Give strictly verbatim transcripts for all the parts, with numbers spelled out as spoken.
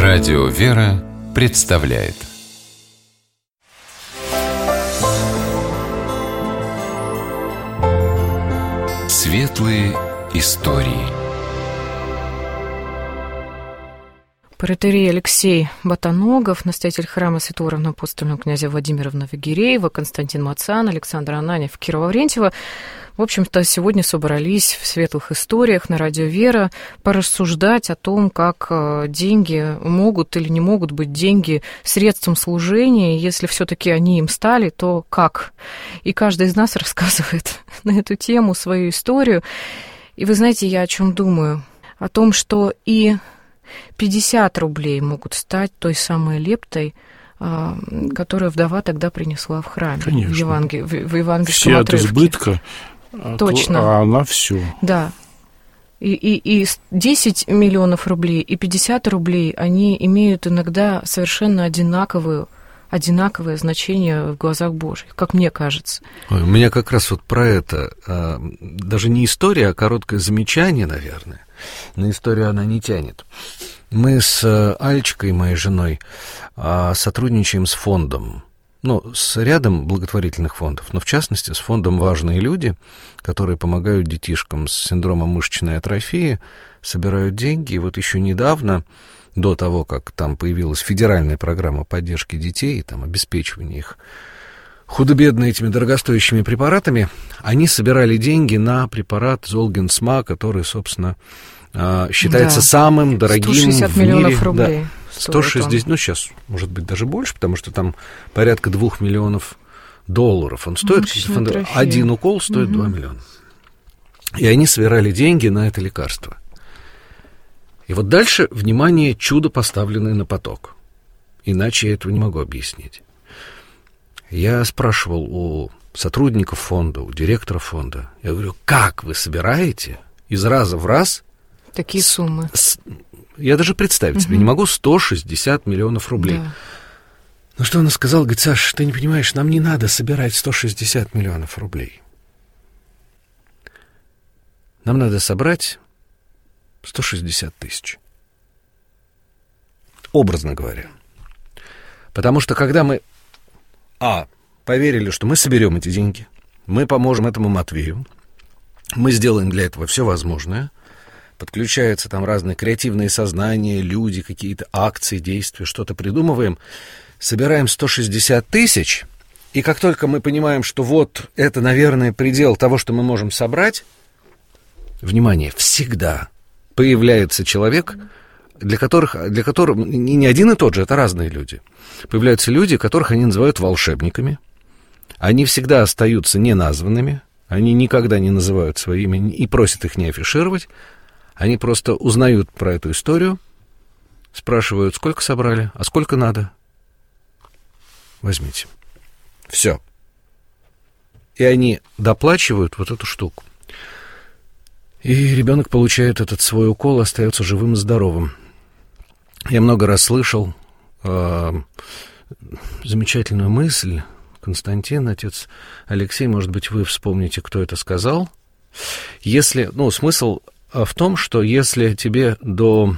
Радио «Вера» представляет Светлые истории. Протоиерей Алексей Ботаногов, настоятель храма Святого Равноапостольного князя Владимира Новогиреева, Константин Мацан, Александр Ананьев, Кира Лаврентьева. В общем-то, сегодня собрались в светлых историях на Радио «Вера порассуждать о том, как деньги могут или не могут быть деньги средством служения. Если все-таки они им стали, то как? И каждый из нас рассказывает на эту тему свою историю. И вы знаете, я о чем думаю? О том, что и пятьдесят рублей могут стать той самой лептой, которую вдова тогда принесла в храме. Конечно. В, Евангел... в евангельском все отрывке. От избытка, точно. А она все. Да. И, и, и десять миллионов рублей, и пятьдесят рублей, они имеют иногда совершенно одинаковую, одинаковое значение в глазах Божьих, как мне кажется. Ой, у меня как раз вот про это, даже не история, а короткое замечание, наверное. На историю она не тянет. Мы с Альчикой, моей женой, сотрудничаем с фондом, ну, с рядом благотворительных фондов, но в частности с фондом «Важные люди», которые помогают детишкам с синдромом мышечной атрофии, собирают деньги. И вот еще недавно, до того, как там появилась федеральная программа поддержки детей, там, обеспечивания их худо-бедно этими дорогостоящими препаратами, они собирали деньги на препарат Золгенсма, который, собственно, считается да. самым дорогим сто шестьдесят в мире. Миллионов рублей. Да. сто шестьдесят, ну, сейчас, может быть, даже больше, потому что там порядка двух миллионов долларов. Он стоит, фонд... один укол стоит угу. два миллиона. И они собирали деньги на это лекарство. И вот дальше, внимание, чудо, поставленное на поток. Иначе я этого не могу объяснить. Я спрашивал у сотрудников фонда, у директора фонда, я говорю, как вы собираете из раза в раз... Такие с, суммы. С, я даже представить угу. себе не могу, сто шестьдесят миллионов рублей. Да. Ну, что она сказала? Говорит, Саш, ты не понимаешь, нам не надо собирать сто шестьдесят миллионов рублей. Нам надо собрать сто шестьдесят тысяч. Образно говоря. Потому что когда мы, а, поверили, что мы соберем эти деньги, мы поможем этому Матвею, мы сделаем для этого все возможное, подключаются там разные креативные сознания, люди, какие-то акции, действия, что-то придумываем, собираем сто шестьдесят тысяч, и как только мы понимаем, что вот это, наверное, предел того, что мы можем собрать, внимание, всегда появляется человек, для которых, для которых не один и тот же, это разные люди. Появляются люди, которых они называют волшебниками. Они всегда остаются неназванными, они никогда не называют свое имя и просят их не афишировать. Они просто узнают про эту историю, спрашивают, сколько собрали, а сколько надо. Возьмите. Все. И они доплачивают вот эту штуку. И ребенок получает этот свой укол, остается живым и здоровым. Я много раз слышал э, замечательную мысль. Константин, отец Алексей, может быть, вы вспомните, кто это сказал. Если, ну, смысл в том, что если тебе до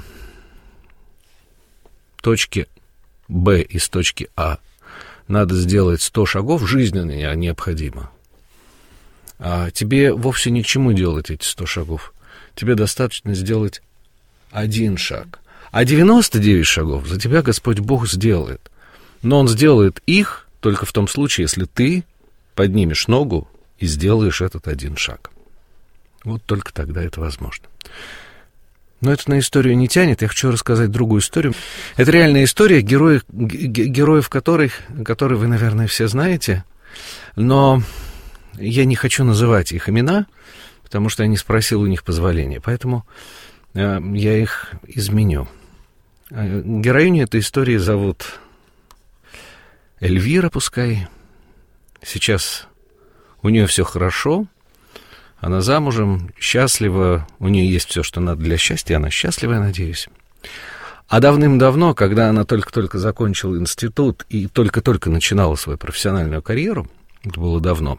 точки Б из точки А надо сделать сто шагов, жизненно необходимо, а тебе вовсе ни к чему делать эти сто шагов. Тебе достаточно сделать один шаг. А девяносто девять шагов за тебя Господь Бог сделает. Но Он сделает их только в том случае, если ты поднимешь ногу и сделаешь этот один шаг. Вот только тогда это возможно. Но это на историю не тянет. Я хочу рассказать другую историю. Это реальная история, героев, героев которых, которые вы, наверное, все знаете. Но я не хочу называть их имена, потому что я не спросил у них позволения. Поэтому э, я их изменю. Героиню этой истории зовут Эльвира, пускай. Сейчас у нее все хорошо. Она замужем, счастлива, у нее есть все, что надо для счастья, она счастлива, я надеюсь. А давным-давно, когда она только-только закончила институт и только-только начинала свою профессиональную карьеру, это было давно,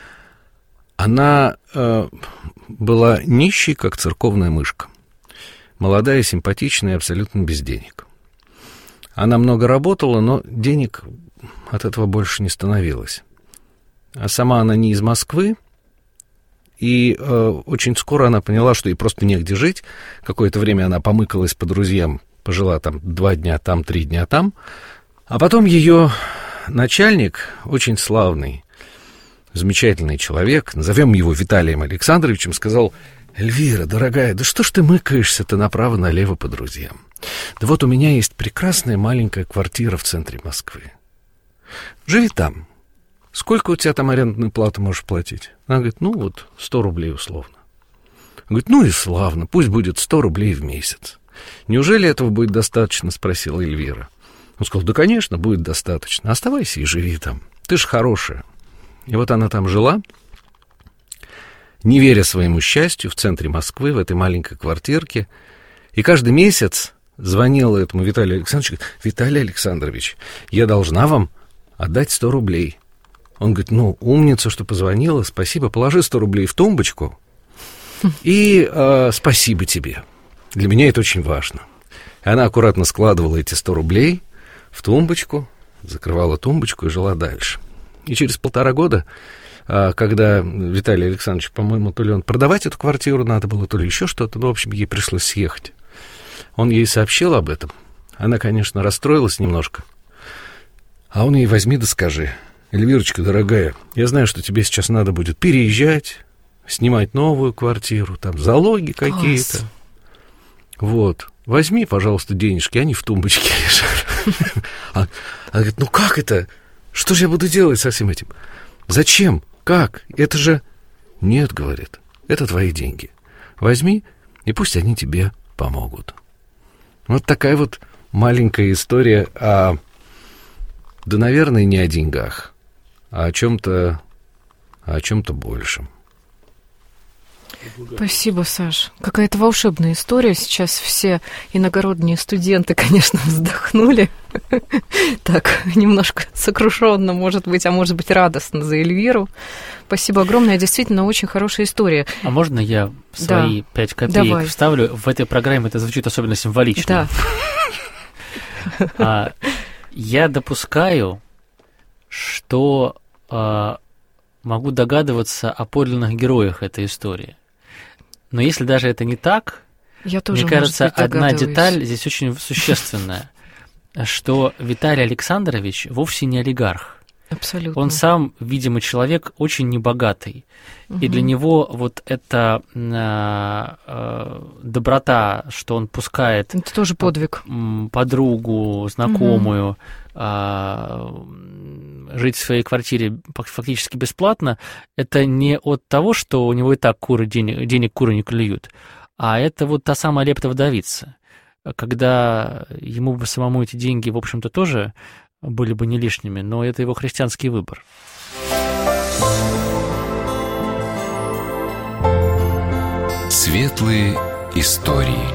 она э, была нищей, как церковная мышка. молодая, симпатичная и абсолютно без денег. Она много работала, но денег от этого больше не становилось. А сама она не из Москвы, и э, очень скоро она поняла, что ей просто негде жить. Какое-то время она помыкалась по друзьям, пожила там два дня там, три дня там. А потом ее начальник, очень славный, замечательный человек, назовем его Виталием Александровичем, сказал: «Эльвира, дорогая, да что ж ты мыкаешься-то направо-налево по друзьям? Да вот у меня есть прекрасная маленькая квартира в центре Москвы. Живи там. Сколько у тебя там арендную плату можешь платить?» Она говорит: «Ну вот, сто рублей условно». Он говорит: «Ну и славно, пусть будет сто рублей в месяц». «Неужели этого будет достаточно?» — спросила Эльвира. Он сказал: «Да, конечно, будет достаточно. Оставайся и живи там. Ты ж хорошая». И вот она там жила, не веря своему счастью, в центре Москвы, в этой маленькой квартирке. И каждый месяц звонила этому Виталию Александровичу и говорит: «Виталий Александрович, я должна вам отдать сто рублей». Он говорит: «Ну, умница, что позвонила, спасибо, положи сто рублей в тумбочку, и э, спасибо тебе. Для меня это очень важно». И она аккуратно складывала эти сто рублей в тумбочку, закрывала тумбочку и жила дальше. И через полтора года, э, когда Виталий Александрович, по-моему, то ли он продавать эту квартиру надо было, то ли еще что-то, ну, в общем, ей пришлось съехать. Он ей сообщил об этом. Она, конечно, расстроилась немножко. А он ей: «Возьми да скажи: Эльвирочка, дорогая, я знаю, что тебе сейчас надо будет переезжать, снимать новую квартиру, там залоги какие-то. Вот, возьми, пожалуйста, денежки, они в тумбочке лежат». Она говорит: «Ну как это? Что же я буду делать со всем этим? Зачем? Как? Это же...» «Нет, — говорит, — это твои деньги. Возьми, и пусть они тебе помогут». Вот такая вот маленькая история о... Да, наверное, не о деньгах, а о чем-то, о чем-то большем. Спасибо, Саш. Какая-то волшебная история. Сейчас все иногородние студенты, конечно, вздохнули. Так, немножко сокрушенно, может быть, а может быть, радостно за Эльвиру. Спасибо огромное. Действительно, очень хорошая история. А можно я свои да. пять копеек Давай. вставлю? В этой программе это звучит особенно символично. Да. Я допускаю, что э, могу догадываться о подлинных героях этой истории. Но если даже это не так, Я тоже, мне кажется, может быть, одна деталь здесь очень существенная, что Виталий Александрович вовсе не олигарх. Абсолютно. Он сам, видимо, человек очень небогатый. Угу. И для него вот эта э, э, доброта, что он пускает... Это тоже подвиг. Подругу, знакомую, угу. э, жить в своей квартире фактически бесплатно, это не от того, что у него и так куры денег, денег куры не клюют, а это вот та самая лепта вдовица. Когда ему бы самому эти деньги, в общем-то, тоже... были бы не лишними, но это его христианский выбор. Светлые истории.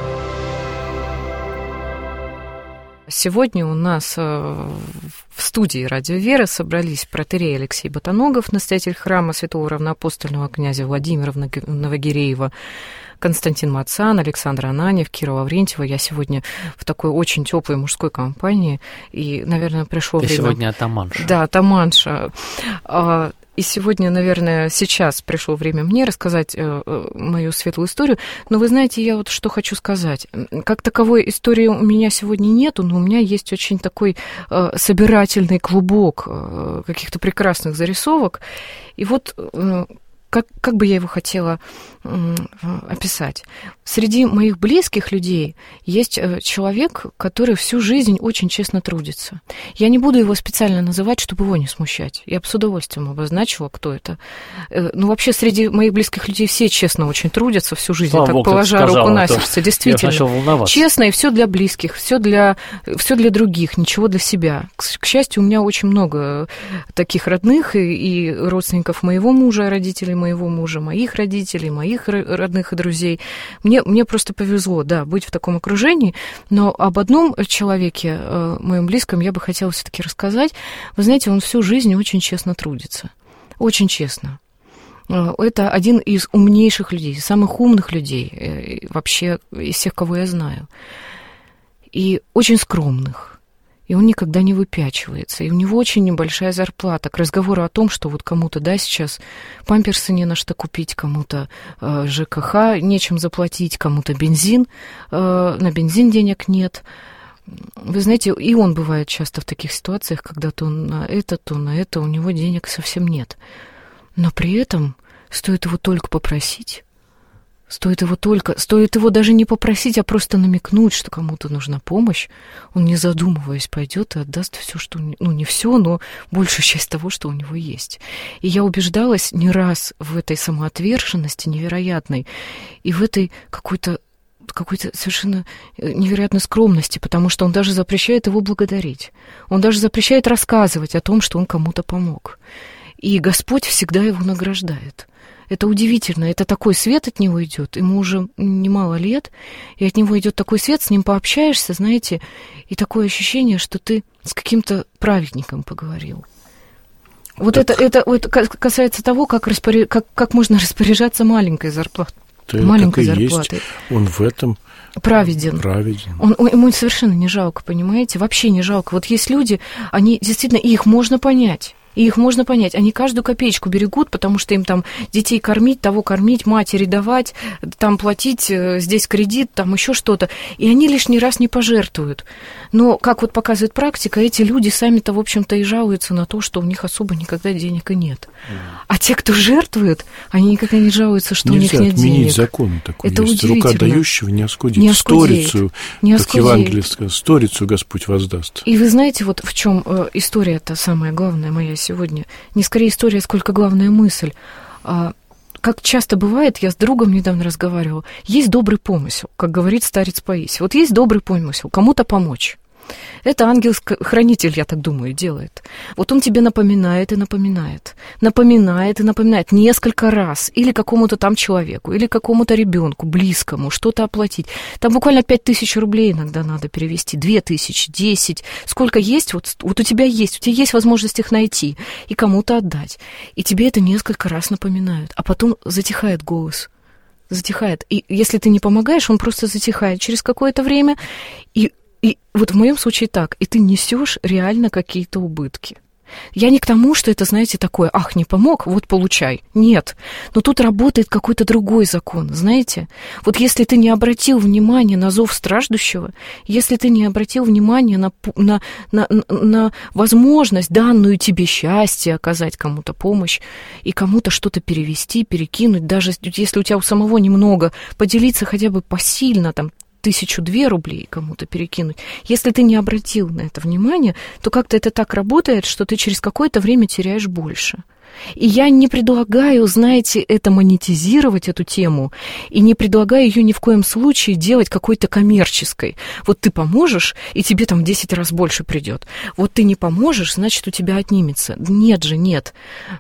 Сегодня у нас в студии «Радио Вера» собрались протоиерей Алексей Ботаногов, настоятель храма святого равноапостольного князя Владимира Новогиреева, Константин Мацан, Александр Ананьев, Кира Лаврентьева. Я сегодня в такой очень теплой мужской компании, и, наверное, пришло Ты время... Ты сегодня атаманша. Да, атаманша. И сегодня, наверное, сейчас пришло время мне рассказать мою светлую историю. Но вы знаете, я вот что хочу сказать. Как таковой истории у меня сегодня нету, но у меня есть очень такой собирательный клубок каких-то прекрасных зарисовок. И вот... Как, как бы я его хотела м, описать? Среди моих близких людей есть человек, который всю жизнь очень честно трудится. Я не буду его специально называть, чтобы его не смущать. Я бы с удовольствием обозначила, кто это. Ну, вообще, среди моих близких людей все честно очень трудятся всю жизнь, Слава так Богу, положа руку на то сердце. Действительно. Я начал волноваться. Честно, и все для близких, все для, все для других, ничего для себя. К, к счастью, у меня очень много таких родных и, и родственников моего мужа, родителей моего мужа, моих родителей, моих родных и друзей. Мне, мне просто повезло, да, быть в таком окружении, но об одном человеке, моем близком, я бы хотела все-таки рассказать. Вы знаете, он всю жизнь очень честно трудится. Очень честно. Это один из умнейших людей, самых умных людей вообще из всех, кого я знаю. И очень скромных. И он никогда не выпячивается. И у него очень небольшая зарплата. К разговору о том, что вот кому-то, да, сейчас памперсы не на что купить, кому-то э, ЖКХ нечем заплатить, кому-то бензин, э, на бензин денег нет. Вы знаете, и он бывает часто в таких ситуациях, когда то на это, то на это у него денег совсем нет. Но при этом стоит его только попросить, стоит его только, стоит его даже не попросить, а просто намекнуть, что кому-то нужна помощь, он, не задумываясь, пойдет и отдаст все, что, ну, не все, но большую часть того, что у него есть. И я убеждалась не раз в этой самоотверженности невероятной и в этой какой-то какой-то совершенно невероятной скромности, потому что он даже запрещает его благодарить. Он даже запрещает рассказывать о том, что он кому-то помог. И Господь всегда его награждает. Это удивительно, это такой свет от него идет, ему уже немало лет, и от него идет такой свет, с ним пообщаешься, знаете, и такое ощущение, что ты с каким-то праведником поговорил. Вот это, это, это касается того, как, распоряж... как, как можно распоряжаться маленькой зарплатой. Маленькой зарплатой. Есть. Он в этом праведен. праведен. Он, он, ему совершенно не жалко, понимаете? Вообще не жалко. Вот есть люди, они действительно, и их можно понять. И их можно понять. Они каждую копеечку берегут, потому что им там детей кормить, того кормить, матери давать, там платить, здесь кредит, там еще что-то. И они лишний раз не пожертвуют. Но, как вот показывает практика, эти люди сами-то, в общем-то, и жалуются на то, что у них особо никогда денег и нет. А те, кто жертвует, они никогда не жалуются, что Нельзя у них нет денег. Нельзя отменить закон такой. Это есть. Рука дающего не оскудеет. Не оскудеет. Сторицу, не как оскудеет. Евангелие сказано, сторицу Господь воздаст. И вы знаете, вот в чем э, история-то самая главная моя сегодня? Не скорее история, сколько главная мысль. А, как часто бывает, я с другом недавно разговаривала, есть добрый помысел, как говорит старец Паисий. Вот есть добрый помысел, кому-то помочь. Это ангел-хранитель, я так думаю, делает. Вот он тебе напоминает и напоминает, напоминает и напоминает несколько раз. Или какому-то там человеку, или какому-то ребенку, близкому, что-то оплатить. Там буквально пять тысяч рублей иногда надо перевести, две тысячи, десять. Сколько есть, вот, вот у тебя есть, у тебя есть возможность их найти и кому-то отдать. И тебе это несколько раз напоминают. А потом затихает голос. Затихает. И если ты не помогаешь, он просто затихает через какое-то время. И И вот в моем случае так, и ты несешь реально какие-то убытки. Я не к тому, что это, знаете, такое, ах, не помог, вот получай. Нет, но тут работает какой-то другой закон, знаете. Вот если ты не обратил внимания на зов страждущего, если ты не обратил внимания на, на, на, на возможность, данную тебе счастье, оказать кому-то помощь и кому-то что-то перевести, перекинуть, даже если у тебя у самого немного, поделиться хотя бы посильно, там, тысячу-две рублей кому-то перекинуть. Если ты не обратил на это внимание, то как-то это так работает, что ты через какое-то время теряешь больше. И я не предлагаю, знаете, это монетизировать, эту тему, и не предлагаю ее ни в коем случае делать какой-то коммерческой. Вот ты поможешь, и тебе там в десять раз больше придет. Вот ты не поможешь, значит, у тебя отнимется. Нет же, нет.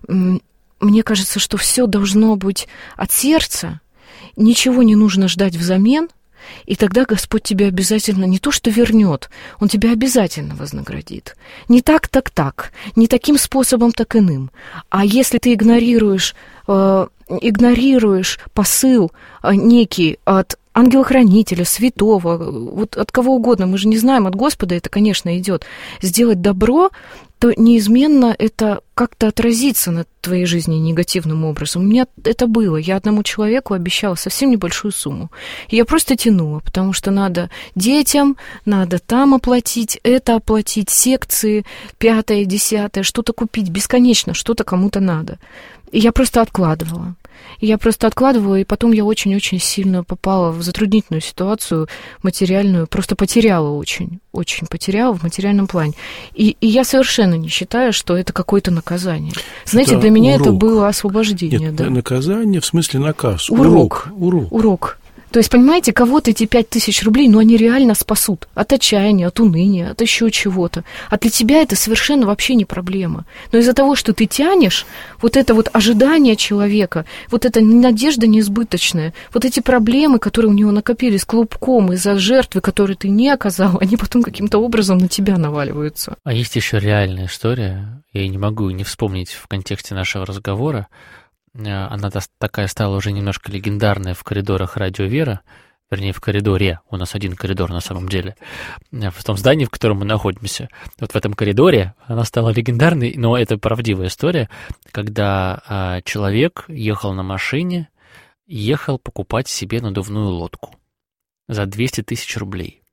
Мне кажется, что все должно быть от сердца, ничего не нужно ждать взамен, и тогда Господь тебя обязательно не то что вернет, Он тебя обязательно вознаградит. Не так, так, так, не таким способом, так иным. А если ты игнорируешь, э, игнорируешь посыл э, некий от ангела-хранителя, святого, вот от кого угодно, мы же не знаем, от Господа это, конечно, идет, сделать добро, то неизменно это как-то отразится на твоей жизни негативным образом. У меня это было. Я одному человеку обещала совсем небольшую сумму. И я просто тянула, потому что надо детям, надо там оплатить, это оплатить, секции, пятое, десятое, что-то купить, бесконечно, что-то кому-то надо. И я просто откладывала. И я просто откладывала, и потом я очень-очень сильно попала в затруднительную ситуацию материальную, просто потеряла очень, очень потеряла в материальном плане. И, и я совершенно не считаю, что это какое-то наказание. Знаете, это для меня урок. Это было освобождение. Нет, да. наказание в смысле наказ. Урок. Урок. Урок. Урок. То есть, понимаете, кого-то эти пять тысяч рублей, ну, они реально спасут от отчаяния, от уныния, от еще чего-то. А для тебя это совершенно вообще не проблема. Но из-за того, что ты тянешь, вот это вот ожидание человека, вот эта надежда неизбыточная, вот эти проблемы, которые у него накопились клубком из-за жертвы, которые ты не оказал, они потом каким-то образом на тебя наваливаются. А есть еще реальная история, я не могу не вспомнить в контексте нашего разговора. она такая стала уже немножко легендарная в коридорах Радио Вера, вернее, в коридоре, у нас один коридор на самом деле, в том здании, в котором мы находимся. Вот в этом коридоре она стала легендарной, но это правдивая история, когда а, человек ехал на машине, ехал покупать себе надувную лодку за двести тысяч рублей.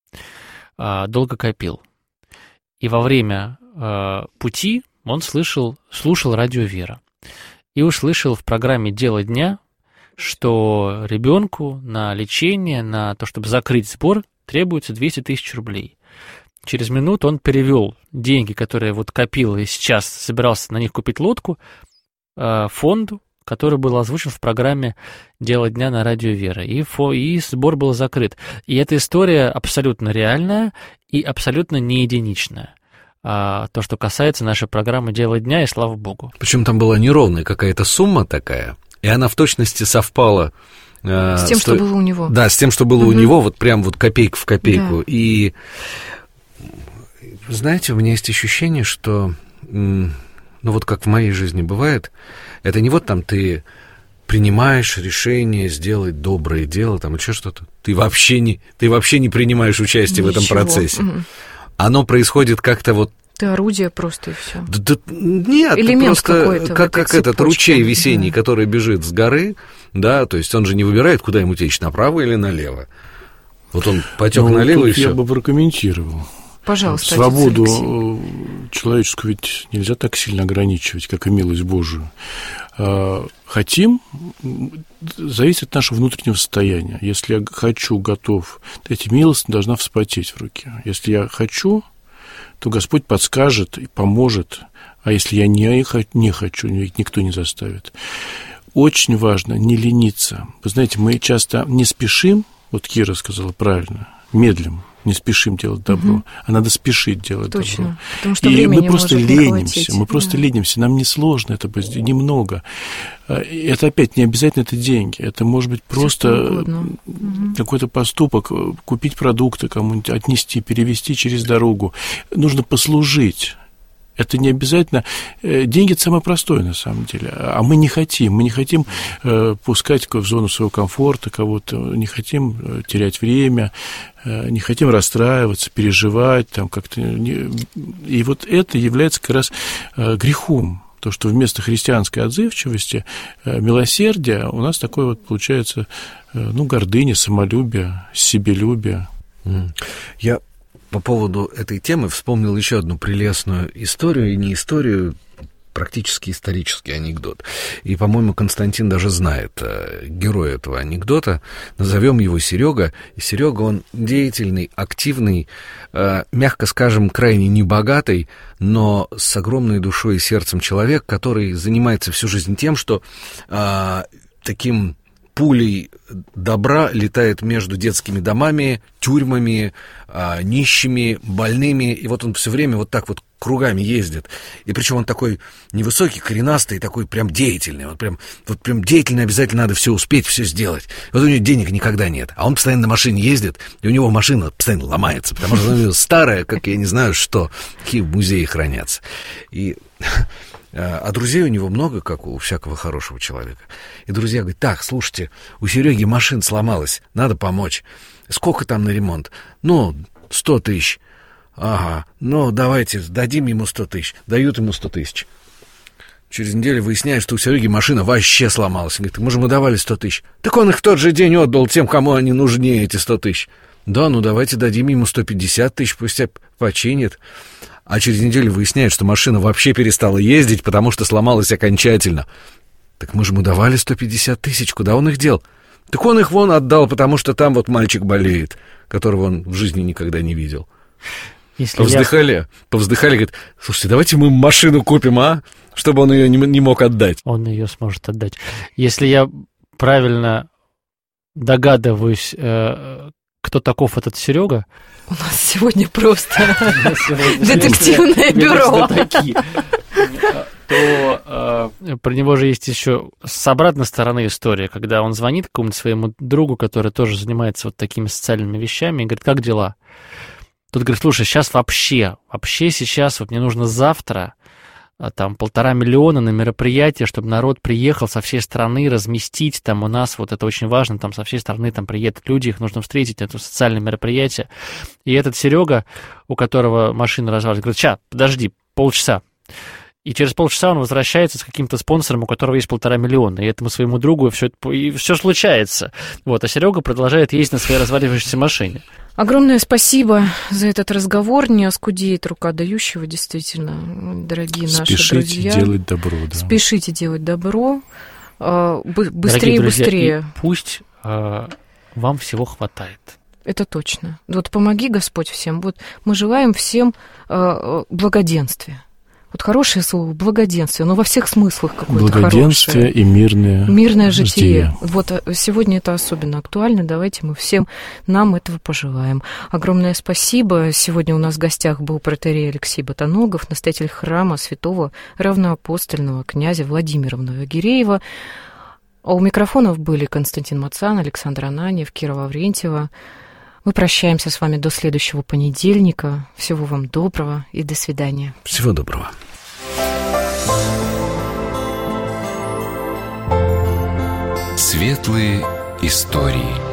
А, долго копил. И во время а, пути он слышал, слушал Радио Вера. И услышал в программе «Дело дня», что ребенку на лечение, на то, чтобы закрыть сбор, требуется двести тысяч рублей. Через минуту он перевел деньги, которые вот копил и сейчас собирался на них купить лодку, фонду, который был озвучен в программе «Дело дня» на Радио Вера. И, фо, и сбор был закрыт. И эта история абсолютно реальная и абсолютно не единичная. А, то, что касается нашей программы «Дело дня», и слава богу. Причем там была неровная какая-то сумма такая, и она в точности совпала э, с тем, с что то... было у него. Да, с тем, что было угу. у него, вот прям вот копейка в копейку. Да. И, знаете, у меня есть ощущение, что, ну вот как в моей жизни бывает, это не вот там ты принимаешь решение сделать доброе дело, там еще что-то. Ты вообще не, ты вообще не принимаешь участие Ничего. в этом процессе. Угу. Оно происходит как-то вот... Ты орудие просто и все. Да, да, нет, элемент просто какой-то как, как этот ручей весенний, да. который бежит с горы, да, то есть он же не выбирает, куда ему течь, направо или налево. Вот он потек ну, налево, тут и все. Я бы прокомментировал. Пожалуйста. Свободу человеческую ведь нельзя так сильно ограничивать, как и милость Божию. Хотим, зависит от нашего внутреннего состояния. Если я хочу, готов, эта милость должна вспотеть в руке. Если я хочу, то Господь подскажет и поможет, а если я не, не хочу, никто не заставит. Очень важно не лениться. Вы знаете, мы часто не спешим, вот Кира сказала правильно, медлим, не спешим делать добро, угу. а надо спешить делать Точно, добро. Потому что и мы не просто ленимся, хватить, мы да. просто ленимся, нам несложно это немного. Это опять не обязательно это деньги, это может быть просто какой-то поступок, купить продукты кому-нибудь, отнести, перевести через дорогу. Нужно послужить. Это не обязательно... Деньги – это самое простое, на самом деле. А мы не хотим. Мы не хотим э, пускать в зону своего комфорта кого-то, не хотим терять время, э, не хотим расстраиваться, переживать. Там, как-то не... И вот это является как раз э, грехом. То, что вместо христианской отзывчивости, э, милосердия у нас такое вот получается, э, ну, гордыня, самолюбие, себелюбие. Я... По поводу этой темы вспомнил еще одну прелестную историю, и не историю, практически исторический анекдот. И, по-моему, Константин даже знает э, героя этого анекдота. Назовем его Серега. И Серега, он деятельный, активный, э, мягко скажем, крайне небогатый, но с огромной душой и сердцем человек, который занимается всю жизнь тем, что э, таким... пулей добра летает между детскими домами, тюрьмами, а, нищими, больными, и вот он все время вот так вот кругами ездит. И причем он такой невысокий, коренастый, такой прям деятельный. Вот прям, вот прям деятельно обязательно надо все успеть, все сделать. Вот у него денег никогда нет, а он постоянно на машине ездит, и у него машина постоянно ломается, потому что она старая, как я не знаю что, какие в музее хранятся. И... А друзей у него много, как у всякого хорошего человека. И друзья говорят: так, слушайте, у Сереги машина сломалась, надо помочь. Сколько там на ремонт? Ну, сто тысяч. Ага, ну, давайте, дадим ему сто тысяч. Дают ему сто тысяч. Через неделю выясняют, что у Сереги машина вообще сломалась. Он говорит: мы же ему давали сто тысяч. Так он их в тот же день отдал тем, кому они нужнее, эти сто тысяч. Да, ну давайте дадим ему сто пятьдесят тысяч, пусть починит. А через неделю выясняют, что машина вообще перестала ездить, потому что сломалась окончательно. Так мы же ему давали сто пятьдесят тысяч, куда он их дел? Так он их вон отдал, потому что там вот мальчик болеет, которого он в жизни никогда не видел. Если повздыхали, я... повздыхали, говорят: слушайте, давайте мы машину купим, а? Чтобы он ее не, не мог отдать. Он ее сможет отдать. Если я правильно догадываюсь, э, кто таков этот Серега. У нас сегодня просто детективное бюро. То про него же есть еще с обратной стороны история, когда он звонит какому-нибудь своему другу, который тоже занимается вот такими социальными вещами, и говорит: как дела? Тот говорит: слушай, сейчас вообще, вообще сейчас, вот мне нужно завтра там полтора миллиона на мероприятие, чтобы народ приехал со всей страны, разместить, там у нас вот это очень важно, там со всей страны там приедут люди, их нужно встретить, это социальное мероприятие. И этот Серега, у которого машина развалилась, говорит: ща, подожди, полчаса. И через полчаса он возвращается с каким-то спонсором, у которого есть полтора миллиона. И этому своему другу все, и все случается. Вот, а Серега продолжает ездить на своей разваливающейся машине. Огромное спасибо за этот разговор. Не оскудеет рука дающего, действительно, дорогие наши Спешите друзья. Спешите делать добро. Да. Спешите делать добро. Быстрее, дорогие друзья, быстрее. И пусть а, вам всего хватает. Это точно. Вот помоги, Господь, всем. Вот мы желаем всем а, благоденствия. Вот хорошее слово, благоденствие, но во всех смыслах какое-то хорошее. Благоденствие и мирное, мирное житие. житие. Вот сегодня это особенно актуально. Давайте мы всем нам этого пожелаем. Огромное спасибо. Сегодня у нас в гостях был протоиерей Алексей Ботоногов, настоятель храма святого равноапостольного князя Владимира Новогиреева. А у микрофонов были Константин Мацан, Александр Ананьев, Кира Лаврентьева. Мы прощаемся с вами до следующего понедельника. Всего вам доброго и до свидания. Всего доброго. Светлые истории.